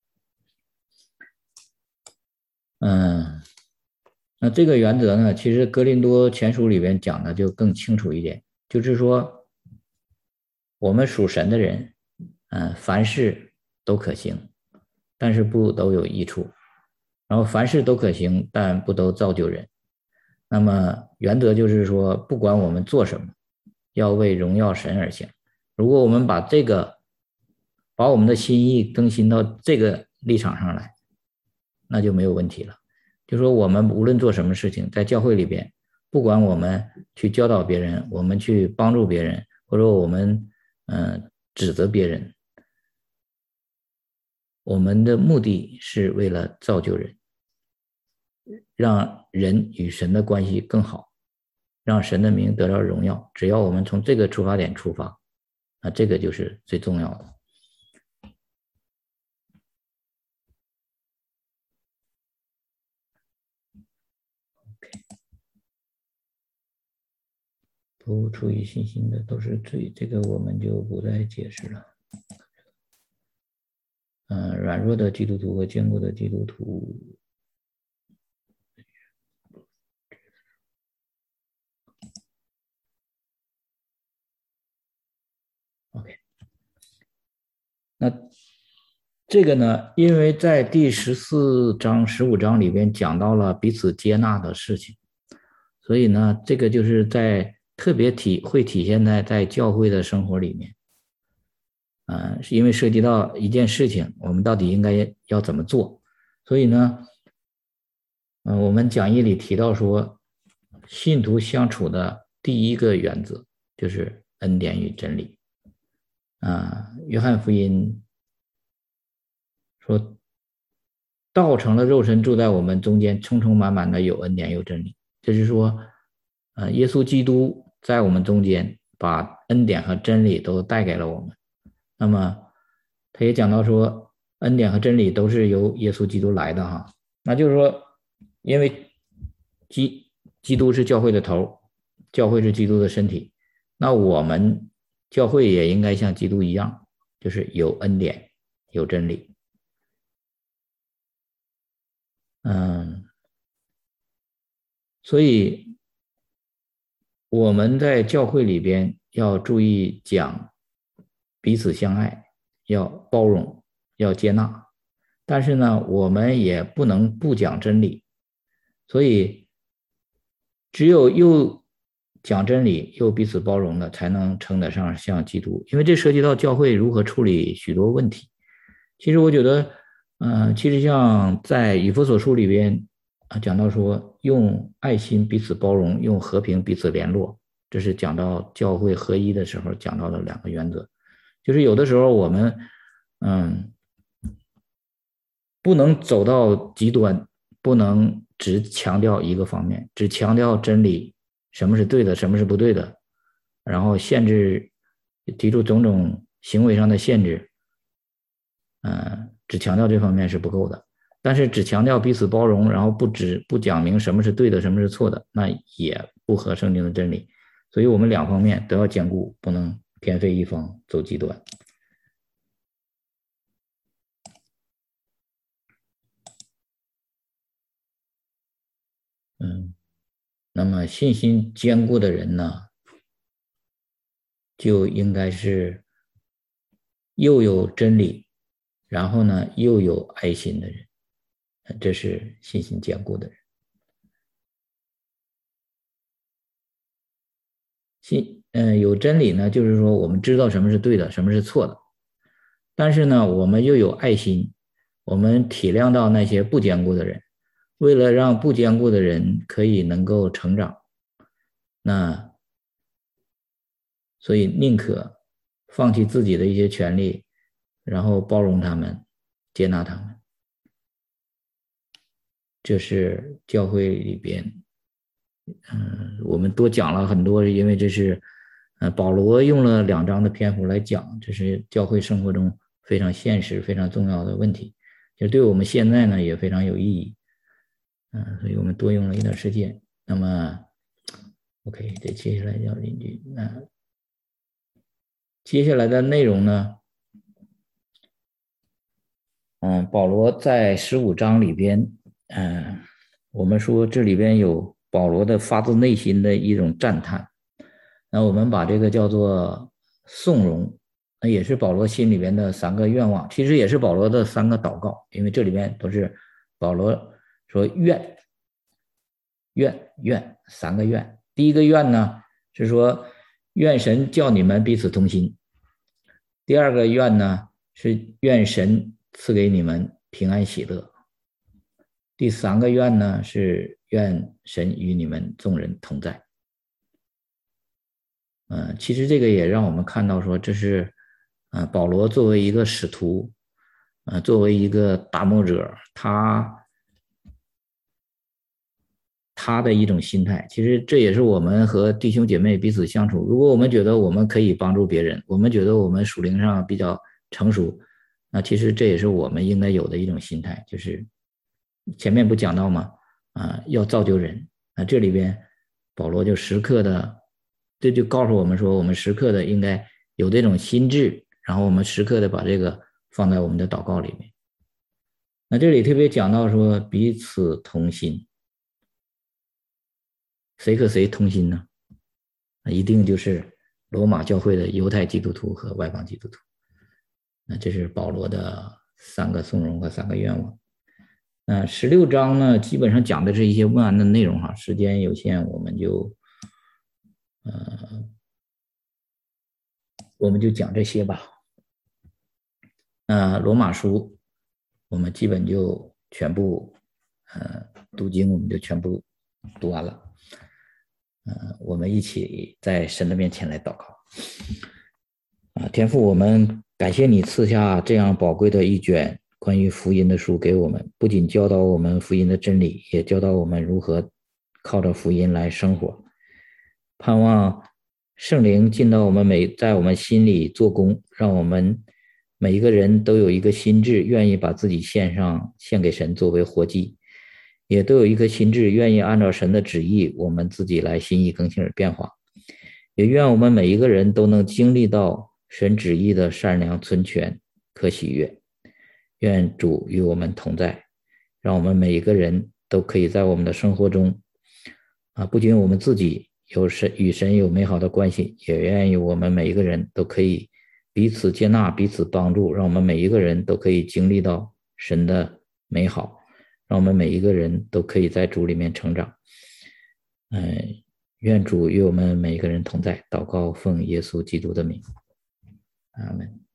那这个原则呢，其实哥林多前书里边讲的就更清楚一点，就是说我们属神的人，凡事都可行，但是不都有益处，然后凡事都可行，但不都造就人。那么原则就是说，不管我们做什么，要为荣耀神而行。如果我们把我们的心意更新到这个立场上来，那就没有问题了。就说我们无论做什么事情，在教会里边，不管我们去教导别人，我们去帮助别人，或者我们指责别人，我们的目的是为了造就人，让人与神的关系更好，让神的名得到荣耀。只要我们从这个出发点出发，那这个就是最重要的。不出于信心的都是罪，这个我们就不再解释了。软弱的基督徒和坚固的基督徒。OK， 那这个呢，因为在第14章、15章里边讲到了彼此接纳的事情，所以呢，这个就是在特别会体现在教会的生活里面。是因为涉及到一件事情，我们到底应该要怎么做？所以呢，我们讲义里提到说，信徒相处的第一个原则就是恩典与真理。约翰福音说，道成了肉身住在我们中间，充充满满的有恩典有真理。就是说，耶稣基督在我们中间，把恩典和真理都带给了我们。那么他也讲到说，恩典和真理都是由耶稣基督来的哈。那就是说，因为基督是教会的头，教会是基督的身体，那我们教会也应该像基督一样，就是有恩典有真理。所以我们在教会里边要注意讲彼此相爱，要包容，要接纳，但是呢，我们也不能不讲真理，所以只有又讲真理又彼此包容的，才能称得上像基督。因为这涉及到教会如何处理许多问题。其实我觉得，其实像在以弗所书里边讲到说，用爱心彼此包容，用和平彼此联络，这是讲到教会合一的时候讲到的两个原则。就是有的时候我们，不能走到极端，不能只强调一个方面，只强调真理，什么是对的，什么是不对的，然后限制，提出种种行为上的限制，只强调这方面是不够的。但是只强调彼此包容，然后不讲明什么是对的，什么是错的，那也不合圣经的真理。所以我们两方面都要兼顾，不能偏废一方，走极端。那么信心坚固的人呢，就应该是又有真理，然后呢又有爱心的人，这是信心坚固的人。有真理呢，就是说我们知道什么是对的，什么是错的，但是呢，我们又有爱心，我们体谅到那些不坚固的人，为了让不坚固的人可以能够成长，那所以宁可放弃自己的一些权利，然后包容他们，接纳他们。这是教会里边，我们多讲了很多，因为这是，保罗用了2章的篇幅来讲，这是教会生活中非常现实、非常重要的问题，就对我们现在呢也非常有意义，所以我们多用了一点时间。那么 ，OK， 这接下来要邻居，那接下来的内容呢，保罗在15章里边，我们说这里边有保罗的发自内心的一种赞叹，那我们把这个叫做颂荣，那也是保罗心里边的3个愿望，其实也是保罗的3个祷告，因为这里边都是保罗说愿3个愿。第一个愿呢是说愿神叫你们彼此同心，第二个愿呢是愿神赐给你们平安喜乐，第3个愿呢是愿神与你们众人同在。其实这个也让我们看到说，这是保罗作为一个使徒，作为一个大牧者，他的一种心态。其实这也是我们和弟兄姐妹彼此相处，如果我们觉得我们可以帮助别人，我们觉得我们属灵上比较成熟，那其实这也是我们应该有的一种心态，就是前面不讲到吗？要造就人。那这里边保罗就时刻的，这就告诉我们说，我们时刻的应该有这种心智，然后我们时刻的把这个放在我们的祷告里面。那这里特别讲到说彼此同心，谁和谁同心呢？那一定就是罗马教会的犹太基督徒和外邦基督徒。那这是保罗的3个颂荣和3个愿望。16章呢，基本上讲的是一些问安的内容哈，时间有限，我们就讲这些吧。罗马书我们基本就全部读经我们就全部读完了。我们一起在神的面前来祷告。天父，我们感谢你赐下这样宝贵的一卷关于福音的书给我们，不仅教导我们福音的真理，也教导我们如何靠着福音来生活。盼望圣灵进到在我们心里做工，让我们每一个人都有一个心志，愿意把自己献给神作为活祭，也都有一颗心志，愿意按照神的旨意，我们自己来心意更新而变化。也愿我们每一个人都能经历到神旨意的善良、纯全、可喜悦。愿主与我们同在，让我们每一个人都可以在我们的生活中不仅我们自己， 与神有美好的关系，也愿意我们每一个人都可以彼此接纳、彼此帮助，让我们每一个人都可以经历到神的美好，让我们每一个人都可以在主里面成长。愿主与我们每一个人同在，祷告奉耶稣基督的名，阿们。